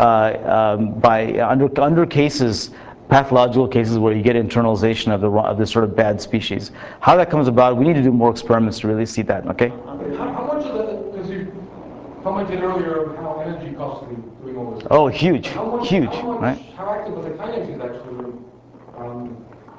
Speaker 1: Uh, um, by under under cases, pathological cases where you get internalization of the of this sort of bad species. How that comes about, we need to do more experiments to really see that. Okay.
Speaker 3: How, how much of that? Because you commented earlier on how energy costly doing all this.
Speaker 1: Oh, huge,
Speaker 3: How much,
Speaker 1: huge,
Speaker 3: how much,
Speaker 1: right?
Speaker 3: How active are the kinases actually? Um,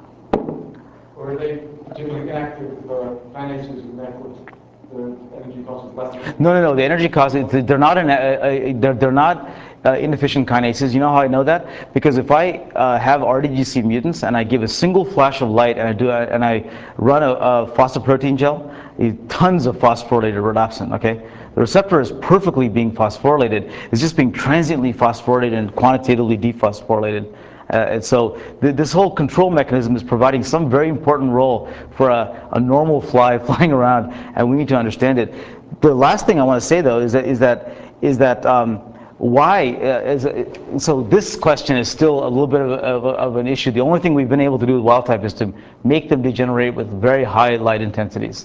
Speaker 3: or are they generally inactive uh, kinases, and therefore the energy cost is less?
Speaker 1: No, no, no. The energy cost, they're not in, a, a, they're, they're not uh, inefficient kinases. You know how I know that? Because if I uh, have R D G C mutants and I give a single flash of light and I do and I run a, a phosphoprotein gel, tons of phosphorylated rhodopsin. Okay, the receptor is perfectly being phosphorylated. It's just being transiently phosphorylated and quantitatively dephosphorylated. Uh, and so th this whole control mechanism is providing some very important role for a, a normal fly flying around, and we need to understand it. The last thing I want to say, though, is that is that is that um, why? Uh, is, uh, so this question is still a little bit of, of, of an issue. The only thing we've been able to do with wild type is to make them degenerate with very high light intensities.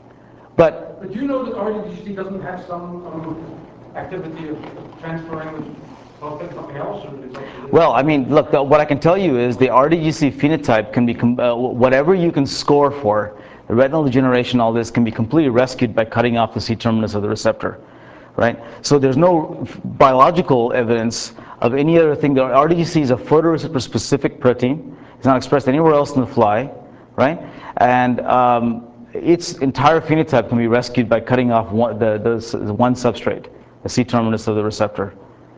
Speaker 1: But
Speaker 3: But do you know that R D G C doesn't have some um, activity of transferring something else? Or is it
Speaker 1: well, I mean, look, the, what I can tell you is the R D G C phenotype can be, uh, whatever you can score for, the retinal degeneration, all this can be completely rescued by cutting off the C-terminus of the receptor, right? So there's no biological evidence of any other thing. The R D G C is a photoreceptor specific protein. It's not expressed anywhere else in the fly, right? And um, its entire phenotype can be rescued by cutting off one, the, the one substrate, the C-terminus of the receptor.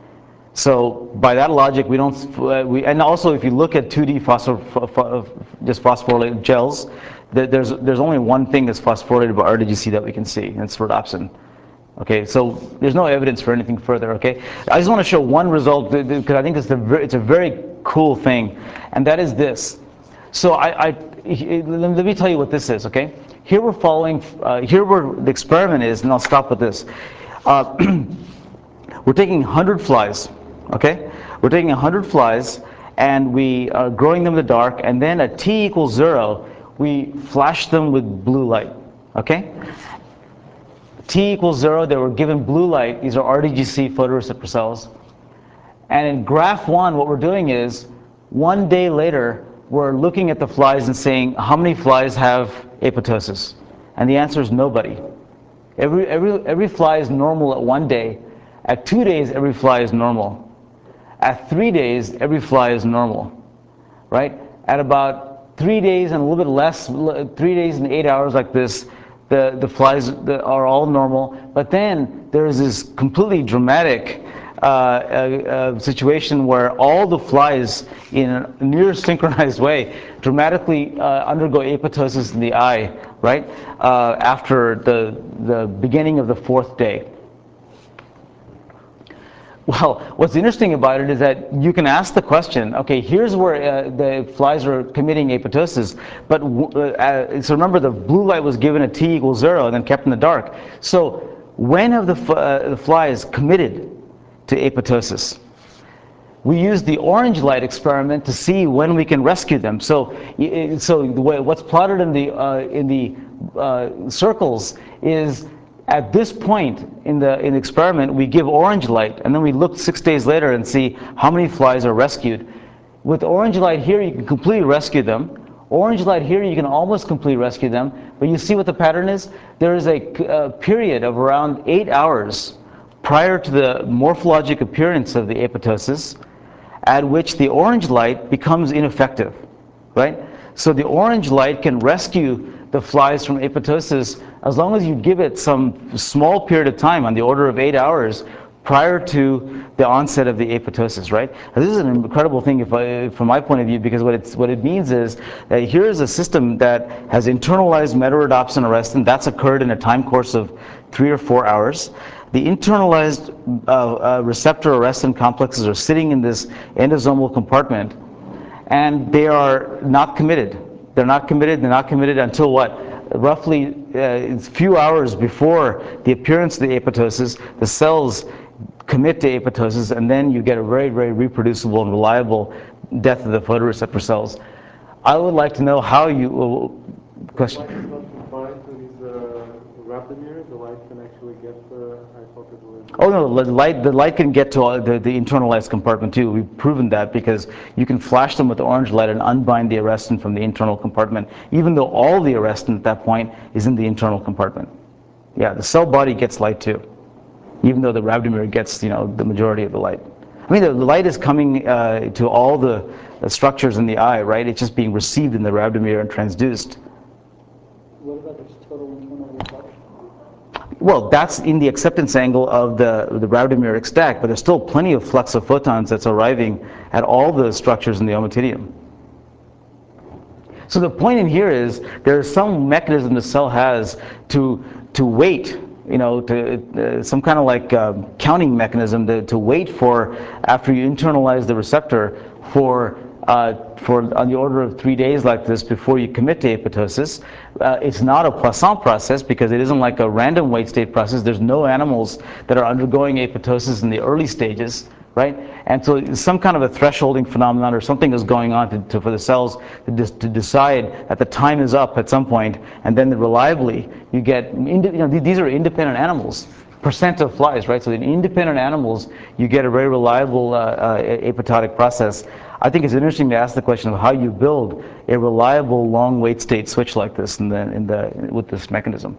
Speaker 1: So by that logic, we don't. Uh, we and also if you look at two D phosphor, just phosphorylated gels, there's there's only one thing that's phosphorylated by R D G C that we can see, and it's rhodopsin. Okay, so there's no evidence for anything further. Okay, I just want to show one result because I think it's a very, it's a very cool thing, and that is this. So I, I let me tell you what this is. Okay, here we're following. Uh, here where the experiment is, and I'll stop with this. Uh, we're taking one hundred flies. Okay, we're taking one hundred flies and we are growing them in the dark, and then at t equals zero, we flash them with blue light. Okay, t equals zero, they were given blue light. These are R D G C photoreceptor cells. And in graph one, what we're doing is one day later, we're looking at the flies and saying, how many flies have apoptosis? And the answer is nobody. Every every every fly is normal at one day. At two days, every fly is normal. At three days, every fly is normal, right? At about three days and a little bit less, three days and eight hours like this, the, the flies are all normal. But then there's this completely dramatic uh, uh, uh, situation where all the flies, in a near synchronized way, dramatically uh, undergo apoptosis in the eye, right? Uh, after the, the beginning of the fourth day. Well, what's interesting about it is that you can ask the question, okay, here's where uh, the flies are committing apoptosis, but uh, so remember the blue light was given at T equals zero and then kept in the dark. So when have the, uh, the flies committed to apoptosis? We use the orange light experiment to see when we can rescue them. So, so what's plotted in the uh, in the uh, circles is at this point in the in the experiment we give orange light, and then we look six days later and see how many flies are rescued. With orange light here, you can completely rescue them. Orange light here, you can almost completely rescue them. But you see what the pattern is? There is a, a period of around eight hours prior to the morphologic appearance of the apoptosis, at which the orange light becomes ineffective, right? So the orange light can rescue the flies from apoptosis as long as you give it some small period of time, on the order of eight hours, prior to the onset of the apoptosis, right? Now, this is an incredible thing if I, from my point of view, because what, it's, what it means is that here is a system that has internalized metarrhodopsin arrestin. That's occurred in a time course of three or four hours. The internalized uh, uh, receptor arrestin complexes are sitting in this endosomal compartment, and they are not committed. They're not committed. They're not committed until what? Roughly a uh, few hours before the appearance of the apoptosis, the cells commit to apoptosis, and then you get a very, very reproducible and reliable death of the photoreceptor cells. I would like to know how you. Uh, question.
Speaker 2: Rhabdomir, the light can actually get the hypothetical.
Speaker 1: Oh no, the light the light can get to the, the internalized compartment too. We've proven that because you can flash them with the orange light and unbind the arrestin from the internal compartment, even though all the arrestin at that point is in the internal compartment. Yeah, the cell body gets light too, even though the rhabdomir gets, you know, the majority of the light. I mean, the, the light is coming uh, to all the, the structures in the eye, right? It's just being received in the rhabdomir and transduced.
Speaker 4: What about its total internal reflection?
Speaker 1: Well, that's in the acceptance angle of the, the rhabdomeric stack, but there's still plenty of flux of photons that's arriving at all the structures in the ommatidium. So the point in here is there's some mechanism the cell has to, to wait, you know, to, uh, some kind of like uh, counting mechanism to, to wait for, after you internalize the receptor, for Uh, for on the order of three days like this before you commit to apoptosis. Uh, it's not a Poisson process because it isn't like a random wait state process. There's no animals that are undergoing apoptosis in the early stages, right? And so some kind of a thresholding phenomenon or something is going on to, to, for the cells to, to decide that the time is up at some point, and then reliably you get, you know, these are independent animals. Percent of flies, right? So in independent animals, you get a very reliable uh, uh, apoptotic process. I think it's interesting to ask the question of how you build a reliable long wait state switch like this in the, in the, with this mechanism.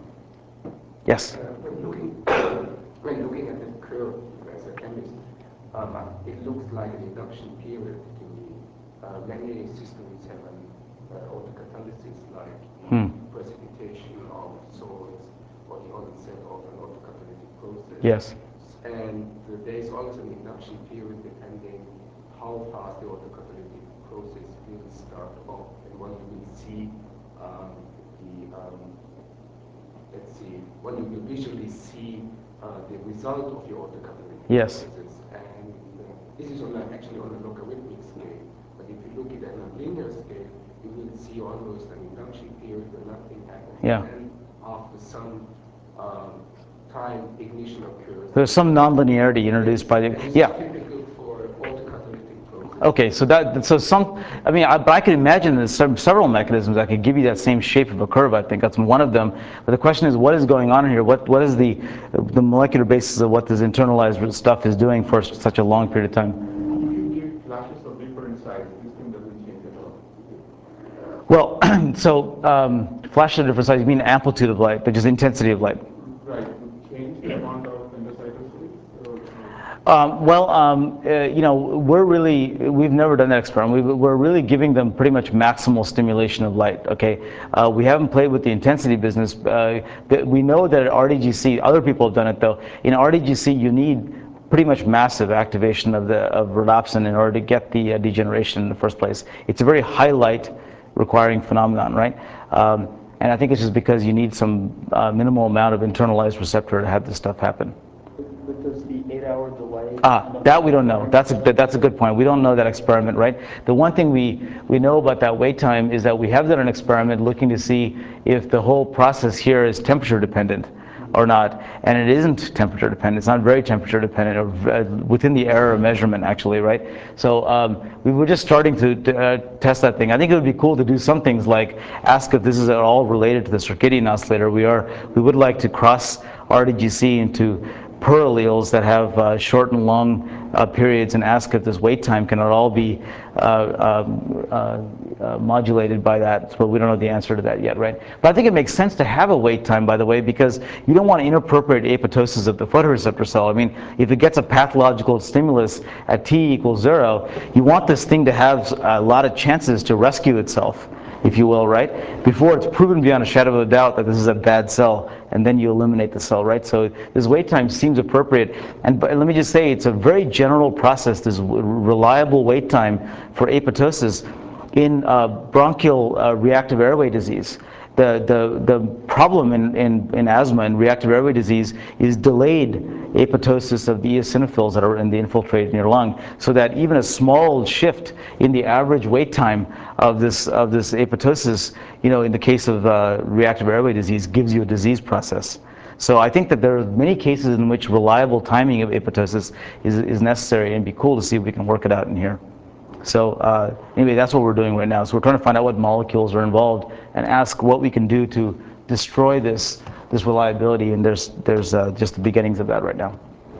Speaker 1: Yes?
Speaker 5: Uh, when, looking, when looking at the curve as a chemist, um, it looks like an induction period to me. Uh, many systems have an uh, autocatalysis like
Speaker 1: Hmm.
Speaker 5: precipitation of salts or the onset of an autocatalytic process.
Speaker 1: Yes.
Speaker 5: And uh, there is also an induction period depending how fast the autocatalytic process will start off, and when you will see um, the, um, let's see, when you will visually see uh, the result of your autocatalytic
Speaker 1: Yes.
Speaker 5: process. And uh, this is on a, actually on a logarithmic scale, but if you look at it on a linear scale, you will see almost an induction period where nothing happens.
Speaker 1: Yeah.
Speaker 5: And after some um, time, ignition occurs.
Speaker 1: There's some nonlinearity introduced by the, yeah.
Speaker 5: Typical for autocatalytic process.
Speaker 1: Okay, so that, so some, I mean, I, but I can imagine there's some, several mechanisms that could give you that same shape of a curve. I think that's one of them. But the question is, what is going on here? What, what is the, the molecular basis of what this internalized stuff is doing for such a long period of time?
Speaker 2: If you give flashes of different sizes, this thing doesn't change at all.
Speaker 1: Well, so um, flashes of different sizes, you mean amplitude of light, but just intensity of light.
Speaker 2: Right, to change the amount of endocytosis? Or,
Speaker 1: Um, well, um, uh, you know, we're really, we've never done that experiment. We, we're really giving them pretty much maximal stimulation of light, okay? Uh, we haven't played with the intensity business. Uh, that we know that at R D G C, other people have done it though, in R D G C you need pretty much massive activation of the of rhodopsin in order to get the uh, degeneration in the first place. It's a very high light requiring phenomenon, right? Um, and I think it's just because you need some uh, minimal amount of internalized receptor to have this stuff happen.
Speaker 4: But does the eight-hour delay?
Speaker 1: Ah, that we don't know. That's a, that, that's a good point. We don't know that experiment, right? The one thing we, we know about that wait time is that we have done an experiment looking to see if the whole process here is temperature dependent or not, and it isn't temperature dependent. It's not very temperature dependent, or uh, within the error of measurement, actually, right? So um, we were just starting to, to uh, test that thing. I think it would be cool to do some things like ask if this is at all related to the circadian oscillator. We are we would like to cross R T G C into per alleles that have uh, short and long uh, periods, and ask if this wait time can at all be uh, um, uh, uh, modulated by that. But we don't know the answer to that yet, right? But I think it makes sense to have a wait time, by the way, because you don't want inappropriate apoptosis of the photoreceptor cell. I mean, if it gets a pathological stimulus at t equals zero, you want this thing to have a lot of chances to rescue itself, if you will, right? Before it's proven beyond a shadow of a doubt that this is a bad cell, and then you eliminate the cell, right? So this wait time seems appropriate. And but let me just say, it's a very general process, this reliable wait time for apoptosis in uh, bronchial uh, reactive airway disease. The, the, the problem in, in, in asthma and reactive airway disease is delayed apoptosis of the eosinophils that are in the infiltrate in your lung, so that even a small shift in the average wait time of this, of this apoptosis, you know, in the case of uh, reactive airway disease, gives you a disease process. So I think that there are many cases in which reliable timing of apoptosis is, is necessary, and it'd be cool to see if we can work it out in here. So uh, anyway, that's what we're doing right now. So we're trying to find out what molecules are involved and ask what we can do to destroy this this reliability. And there's there's uh, just the beginnings of that right now.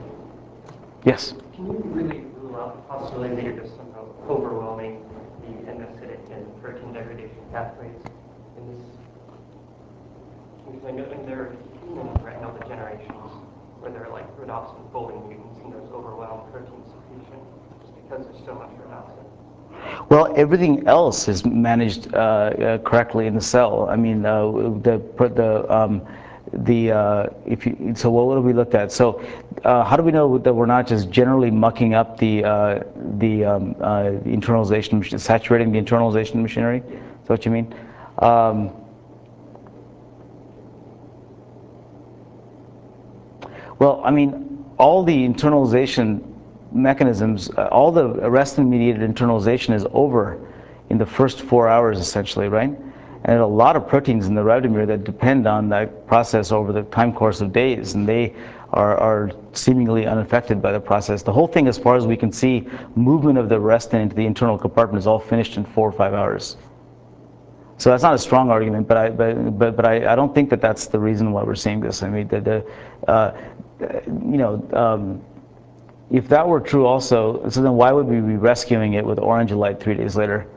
Speaker 1: Yes.
Speaker 6: Can you really rule out the possibility that you're just somehow overwhelming the endocytic and protein degradation pathways in this? Because I know and there are human retinal degenerations where they're like rhodopsin folding mutants, and there's overwhelmed protein secretion just because there's so much rhodopsin.
Speaker 1: Well, everything else is managed uh, uh, correctly in the cell. I mean, uh, the the um, the uh, if you so what have we looked at? So, uh, how do we know that we're not just generally mucking up the uh, the, um, uh, the internalization, saturating the internalization machinery? Is that what you mean? Um, well, I mean, all the internalization mechanisms, uh, all the arrestin-mediated internalization is over in the first four hours, essentially, right? And there are a lot of proteins in the rhabdomere that depend on that process over the time course of days, and they are, are seemingly unaffected by the process. The whole thing, as far as we can see, movement of the arrestin into the internal compartment is all finished in four or five hours. So that's not a strong argument, but I, but, but, but I, I don't think that that's the reason why we're seeing this. I mean, the, the uh, you know, um, if that were true also, so then why would we be rescuing it with orange light three days later?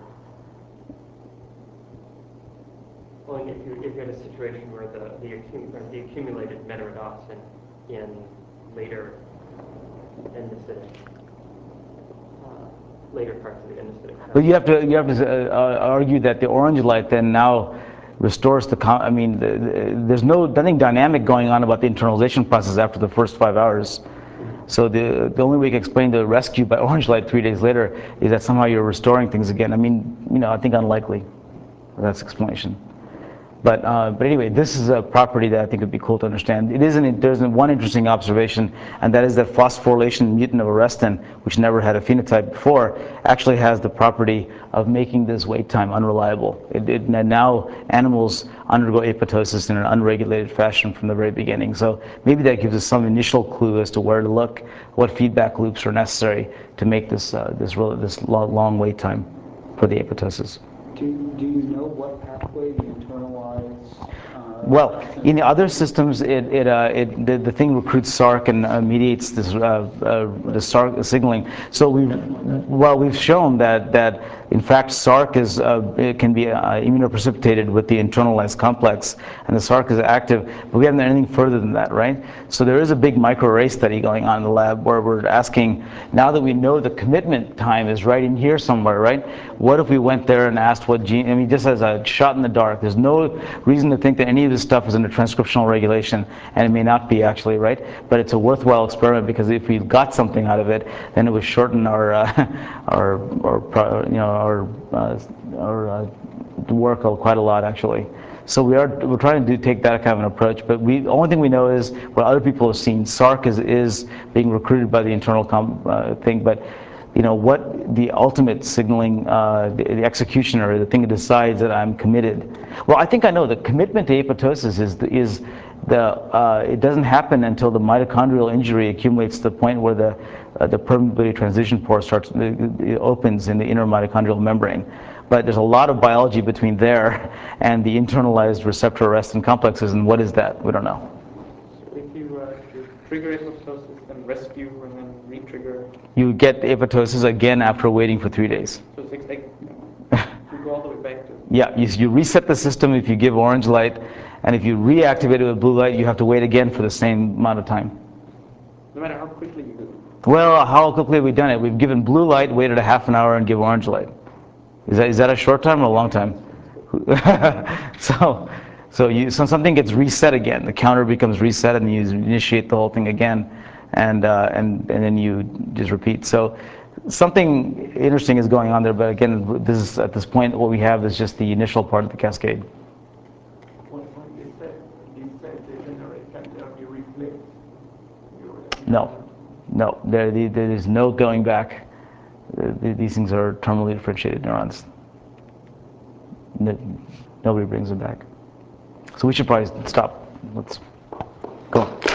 Speaker 6: Well, if you if you had a situation where the the, accum or the accumulated metarhodopsin in later endocytic, uh, later parts of the endocytic.
Speaker 1: But you have to you have to uh, argue that the orange light then now restores the. I mean, the, the, there's no nothing dynamic going on about the internalization process after the first five hours. So the the only way you can explain the rescue by orange light three days later is that somehow you're restoring things again. I mean, you know, I think unlikely. That's explanation. But uh, but anyway, this is a property that I think would be cool to understand. It isn't. There's one interesting observation, and that is that phosphorylation mutant of arrestin, which never had a phenotype before, actually has the property of making this wait time unreliable. It, it, now animals undergo apoptosis in an unregulated fashion from the very beginning. So maybe that gives us some initial clue as to where to look, what feedback loops are necessary to make this uh, this this long wait time for the apoptosis.
Speaker 4: Do, do you know what pathway the internalize? Uh,
Speaker 1: Well, in the other systems, it, it, uh, it the, the thing recruits S A R C and uh, mediates this uh, uh, the S A R C signaling. So we, well, we've shown that that in fact S A R C is uh, it can be uh, immunoprecipitated with the internalized complex, and the S A R C is active. But we haven't done anything further than that, right? So there is a big microarray study going on in the lab where we're asking, now that we know the commitment time is right in here somewhere, right? What if we went there and asked what gene? I mean, just as a shot in the dark. There's no reason to think that any of this stuff is under transcriptional regulation, and it may not be actually, right? But it's a worthwhile experiment, because if we got something out of it, then it would shorten our uh, our, our you know our uh, our uh, work quite a lot, actually. So we are we're trying to do, take that kind of an approach. But we the only thing we know is what other people have seen. SARC is is being recruited by the internal com, uh, thing, but you know what the ultimate signaling, uh, the, the executioner, the thing that decides that I'm committed. Well, I think I know the commitment to apoptosis is the, is the uh, it doesn't happen until the mitochondrial injury accumulates to the point where the uh, the permeability transition pore starts it opens in the inner mitochondrial membrane. But there's a lot of biology between there and the internalized receptor arrestin complexes, and what is that? We don't know.
Speaker 4: So if you, uh, if you trigger apoptosis, then rescue, and then re-trigger.
Speaker 1: You get apoptosis again after waiting for three days.
Speaker 4: So it's like, you go all the way back to.
Speaker 1: Yeah, you, you reset the system if you give orange light, and if you reactivate it with blue light, you have to wait again for the same amount of time.
Speaker 4: No matter how quickly you do it.
Speaker 1: Well, how quickly have we done it? We've given blue light, waited a half an hour, and give orange light. Is that, is that a short time or a long time? so, so, you, so something gets reset again. The counter becomes reset, and you initiate the whole thing again, and uh, and and then you just repeat. So, something interesting is going on there. But again, this is at this point what we have is just the initial part of the cascade. No, no. There, there is no going back. These things are terminally differentiated neurons. Nobody brings them back. So we should probably stop. Let's go.